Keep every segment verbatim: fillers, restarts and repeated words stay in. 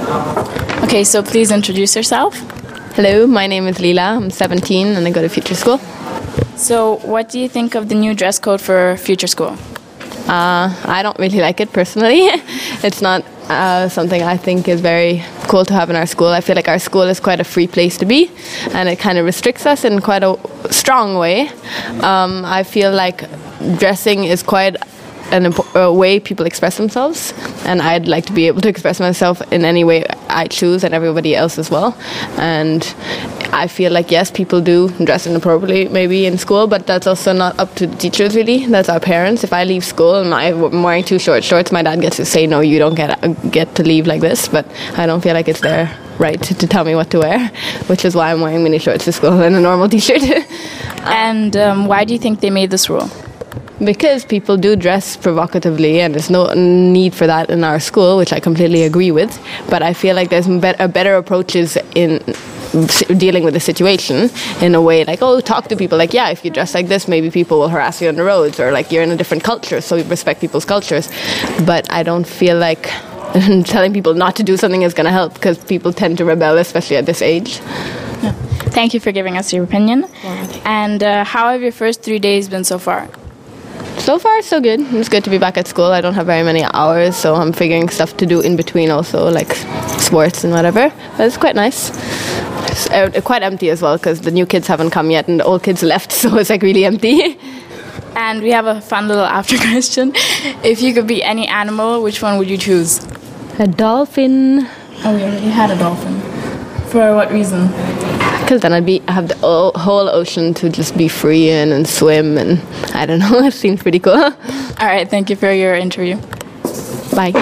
Okay, so please introduce yourself. Hello, my name is Leela. I'm seventeen and I go to Future School. So what do you think of the new dress code for Future School? Uh, I don't really like it personally. It's not uh, something I think is very cool to have in our school. I feel like our school is quite a free place to be, and it kind of restricts us in quite a strong way. Um, I feel like dressing is quite an impo- a way people express themselves, and I'd like to be able to express myself in any way I choose, and everybody else as well. And I feel like, yes, people do dress inappropriately maybe in school, but that's also not up to the teachers really. That's our parents. If I leave school and I'm wearing too short shorts, my dad gets to say, no, you don't get get to leave like this, but I don't feel like it's their right to, to tell me what to wear, which is why I'm wearing mini shorts to school and a normal t-shirt. And um, why do you think they made this rule? Because people do dress provocatively, and there's no need for that in our school, which I completely agree with. But I feel like there's be- better approaches in dealing with the situation in a way like, oh, talk to people. Like, yeah, if you dress like this, maybe people will harass you on the roads, or like you're in a different culture, so you respect people's cultures. But I don't feel like telling people not to do something is going to help, because people tend to rebel, especially at this age. Yeah. Thank you for giving us your opinion. And uh, how have your first three days been so far? So far, so good. It's good to be back at school. I don't have very many hours, so I'm figuring stuff to do in between also, like sports and whatever. But it's quite nice. It's uh, quite empty as well, because the new kids haven't come yet and the old kids left, so it's like really empty. And we have a fun little after question. If you could be any animal, which one would you choose? A dolphin. Oh, we already had a dolphin. For what reason? Because then I'd be have the o- whole ocean to just be free in and swim, and I don't know, it seems pretty cool. All right, thank you for your interview. Bye.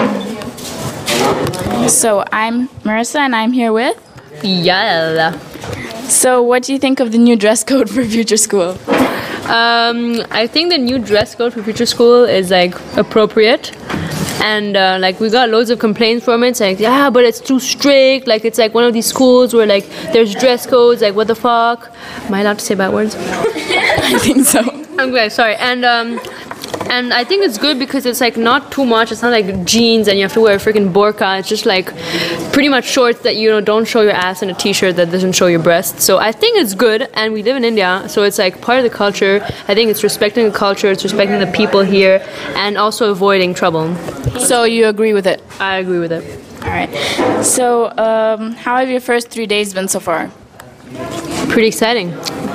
So I'm Marissa, and I'm here with Yala. So what do you think of the new dress code for Future School? Um, I think the new dress code for Future School is like appropriate. And uh, like we got loads of complaints from it. It's like, yeah, but it's too strict. Like it's like one of these schools where like there's dress codes. Like what the fuck? Am I allowed to say bad words? I think so. I'm good. Sorry. And um, and I think it's good because it's like not too much. It's not like jeans and you have to wear a freaking burqa. It's just like pretty much shorts that you know don't show your ass, and a t-shirt that doesn't show your breasts. So I think it's good. And we live in India, so it's like part of the culture. I think it's respecting the culture. It's respecting the people here, and also avoiding trouble. So you agree with it? I agree with it. All right. So um, how have your first three days been so far? Pretty exciting.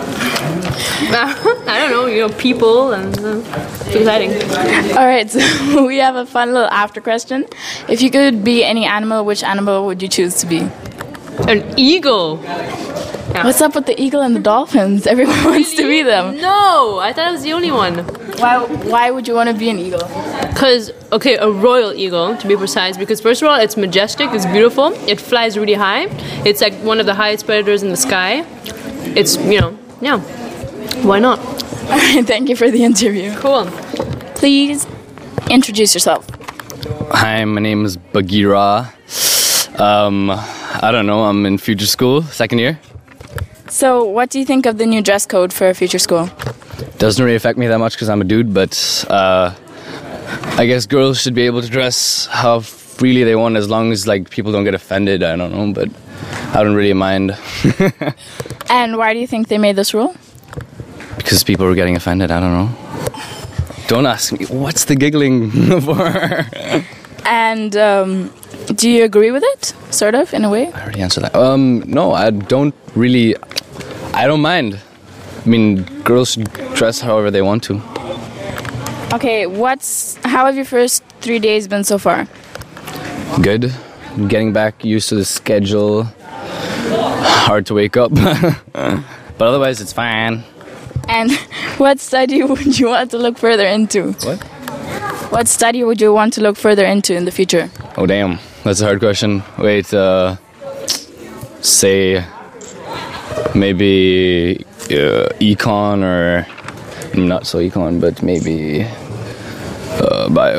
I don't know, you know, people, and uh, it's exciting. All right, so we have a fun little after question. If you could be any animal, which animal would you choose to be? An eagle. Yeah. What's up with the eagle and the dolphins? Everyone wants to be them. No, I thought I was the only one. Why? Why would you want to be an eagle? Because, okay, a royal eagle, to be precise, because first of all, it's majestic, it's beautiful, it flies really high, it's like one of the highest predators in the sky. It's, you know, yeah, why not? All right, thank you for the interview. Cool. Please introduce yourself. Hi, my name is Bagheera. Um, I don't know, I'm in Future School, second year. So, what do you think of the new dress code for Future School? Doesn't really affect me that much because I'm a dude, but uh, I guess girls should be able to dress how freely they want as long as like people don't get offended. I don't know, but I don't really mind. And why do you think they made this rule? Because people were getting offended, I don't know. Don't ask me, what's the giggling for? And um, do you agree with it, sort of, in a way? I already answered that. Um, no, I don't really, I don't mind. I mean, girls should dress however they want to. Okay, what's how have your first three days been so far? Good. Getting back used to the schedule. Hard to wake up. But otherwise, it's fine. And what study would you want to look further into? What? What study would you want to look further into in the future? Oh, damn. That's a hard question. Wait, uh... say... maybe... Uh, econ or... not so econ, but maybe... Uh, bio.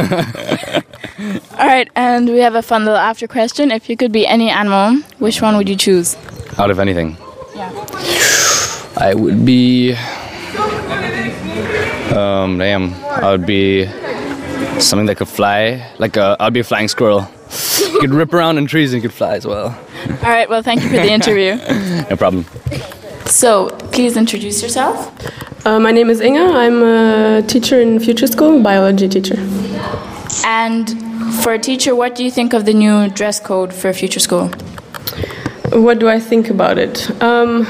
Alright, and we have a fun little after question. If you could be any animal, which one would you choose? Out of anything? Yeah. I would be... Um, damn. I would be... something that could fly. Like a... I'd be a flying squirrel. You could rip around in trees and you could fly as well. All right, well, thank you for the interview. No problem. So, please introduce yourself. Uh, my name is Inga. I'm a teacher in Future School, biology teacher. And for a teacher, what do you think of the new dress code for Future School? What do I think about it? Um,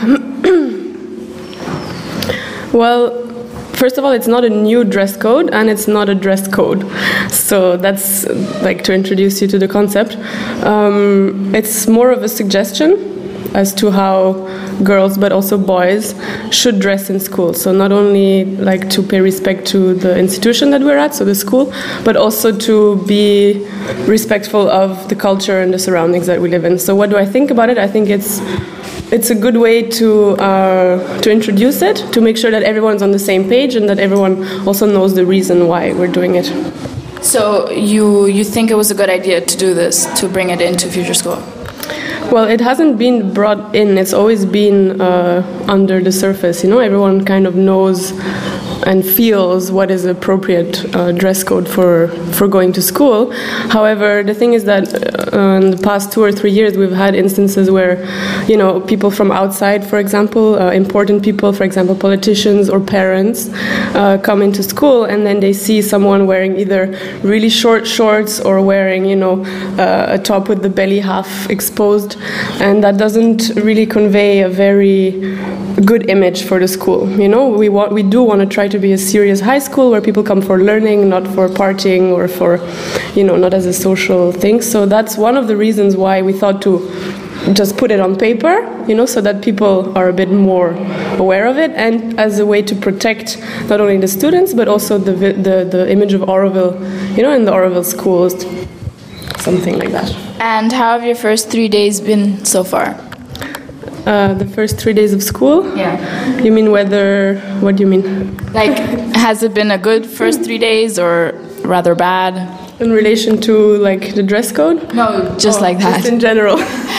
well, first of all, it's not a new dress code and it's not a dress code. So that's like to introduce you to the concept. Um, it's more of a suggestion as to how girls but also boys should dress in school. So not only like to pay respect to the institution that we're at, so the school, but also to be respectful of the culture and the surroundings that we live in. So what do I think about it? I think it's it's a good way to uh, to introduce it, to make sure that everyone's on the same page and that everyone also knows the reason why we're doing it. So you you think it was a good idea to do this, to bring it into Future School? Well, it hasn't been brought in. It's always been uh, under the surface. You know, everyone kind of knows and feels what is appropriate uh, dress code for, for going to school. However, the thing is that uh, in the past two or three years, we've had instances where, you know, people from outside, for example, uh, important people, for example, politicians or parents, uh, come into school and then they see someone wearing either really short shorts or wearing, you know, uh, a top with the belly half exposed, and that doesn't really convey a very good image for the school. You know, we want, we do want to try to be a serious high school where people come for learning, not for partying or for, you know, not as a social thing. So that's one of the reasons why we thought to just put it on paper, you know, so that people are a bit more aware of it, and as a way to protect not only the students but also the the, the image of Oroville, you know, in the Oroville schools, something like that. And how have your first three days been so far? Uh, the first three days of school? Yeah. You mean whether, what do you mean? Like, has it been a good first three days or rather bad? In relation to, like, the dress code? No, just oh, like that. Just in general.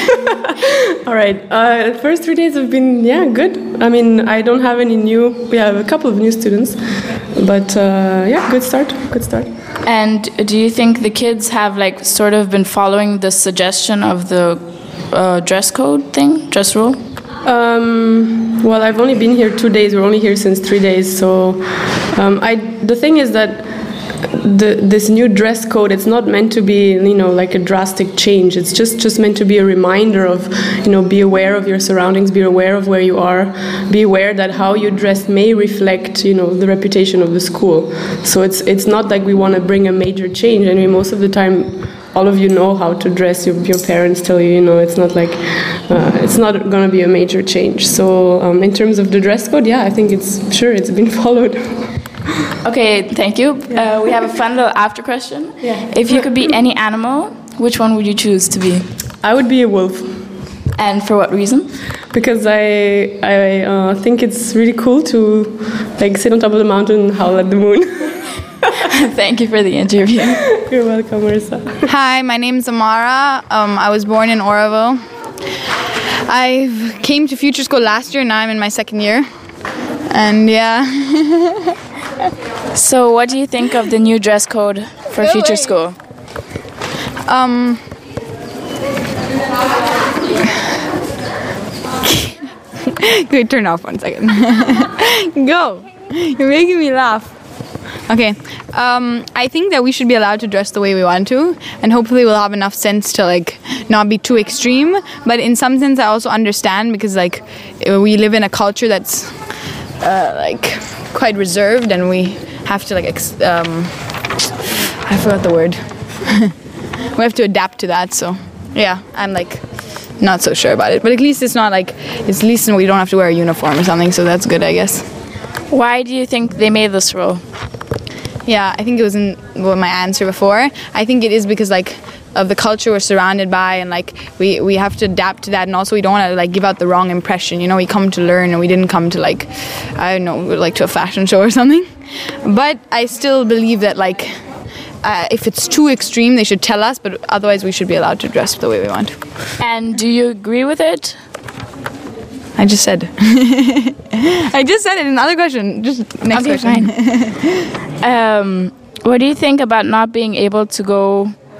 All right. Uh, the first three days have been, yeah, good. I mean, I don't have any new, we have a couple of new students, but uh, yeah, good start, good start. And do you think the kids have, like, sort of been following the suggestion of the uh, dress code thing, dress rule? Um, well, I've only been here two days. We're only here since three days. So um, I, the thing is that the, this new dress code, it's not meant to be, you know, like a drastic change. It's just, just meant to be a reminder of, you know, be aware of your surroundings, be aware of where you are, be aware that how you dress may reflect, you know, the reputation of the school. So it's, it's not like we want to bring a major change. I mean, most of the time, all of you know how to dress. Your, your parents tell you, you know, it's not like, uh, it's not going to be a major change. So um, in terms of the dress code, yeah, I think it's, sure, it's been followed. Okay, thank you. Uh, we have a fun little after question. Yeah. If you could be any animal, which one would you choose to be? I would be a wolf. And for what reason? Because I I uh, think it's really cool to like sit on top of the mountain and howl at the moon. Thank you for the interview. You're welcome, Marissa. Hi, my name's Amara. Um, I was born in Oroville. I came to Future School last year, now I'm in my second year. And yeah. So what do you think of the new dress code for Future School? Um, Wait, turn off one second. Go. You're making me laugh. Okay. Um, I think that we should be allowed to dress the way we want to, and hopefully we'll have enough sense to like not be too extreme. But in some sense, I also understand because like we live in a culture that's uh, like quite reserved, and we have to like ex- um, I forgot the word. We have to adapt to that. So yeah, I'm like not so sure about it. But at least it's not like it's at least we don't have to wear a uniform or something. So that's good, I guess. Why do you think they made this rule? Yeah, I think it was in well, my answer before. I think it is because like of the culture we're surrounded by, and like we, we have to adapt to that, and also we don't want to like give out the wrong impression. You know, we come to learn, and we didn't come to like I don't know, like to a fashion show or something. But I still believe that like uh, if it's too extreme, they should tell us. But otherwise, we should be allowed to dress the way we want to. And do you agree with it? I just said. I just said it. Another question. Just next okay, question. Fine. um, what do you think about not being able to go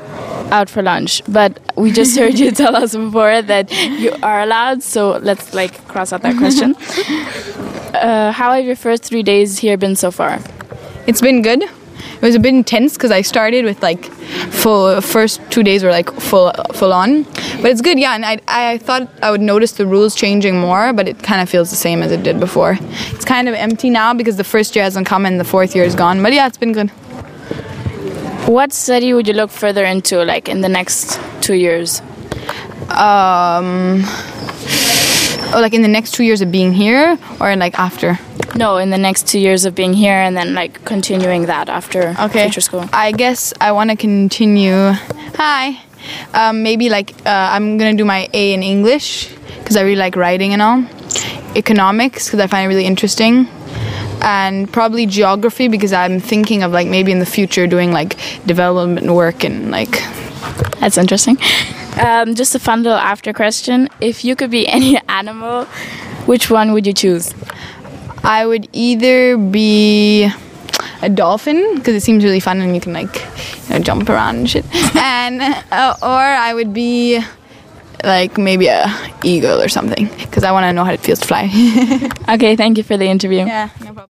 out for lunch, but we just heard you tell us before that you are allowed, so let's like cross out that question. Uh, how have your first three days here been so far? It's been good. It was a bit intense because I started with like full first two days were like full full on, but it's good. Yeah, and I I thought I would notice the rules changing more, but it kind of feels the same as it did before. It's kind of empty now because the first year hasn't come and the fourth year is gone. But yeah, it's been good. What study would you look further into, like in the next two years? Um, oh, like in the next two years of being here, or in like after? No, in the next two years of being here, and then like continuing that after okay. future school. I guess I want to continue. Hi. Um, maybe like uh, I'm gonna do my A in English because I really like writing and all. Economics because I find it really interesting. And probably geography because I'm thinking of like maybe in the future doing like development work and like. That's interesting. Um, just a fun little after question. If you could be any animal, which one would you choose? I would either be a dolphin because it seems really fun and you can like you know, jump around and shit. and uh, or I would be like maybe a eagle or something because I want to know how it feels to fly. Okay, thank you for the interview. Yeah, no problem.